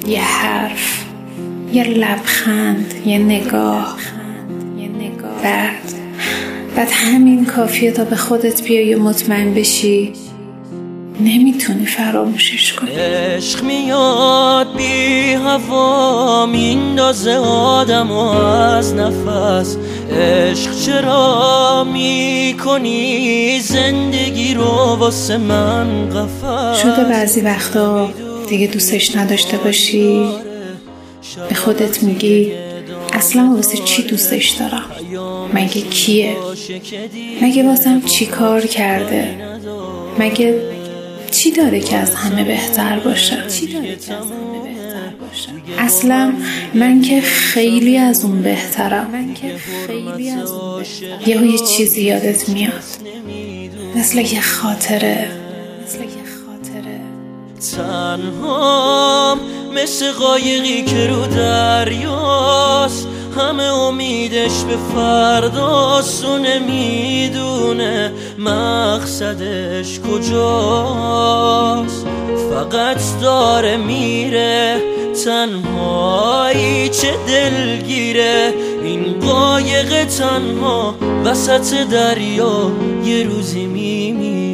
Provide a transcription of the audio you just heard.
یه حرف، یه لبخند، یه نگاه. بعد همین کافیه تا به خودت بیای و مطمئن بشی نمیتونی فراموشش کنی. عشق میاد بی هوا میندازه آدم از نفس. عشق چرا میکنی زندگی رو واسه من قفس؟ شده بعضی وقتا دیگه دوستش نداشته باشی، به خودت میگی اصلا واسه چی دوستش دارم؟ مگه کیه؟ مگه واسم چی کار کرده؟ مگه چی داره که از همه بهتر باشه؟ اصلا من که خیلی از اون بهترم. یه چیزی یادت میاد، مثل یه خاطره. تنهام مثل قایقی که رو دریاست، همه امیدش به فرداست و نمیدونه مقصدش کجاست. فقط داره میره تنهایی، چه دلگیره این قایق تنها وسط دریا، یه روزی میمیره.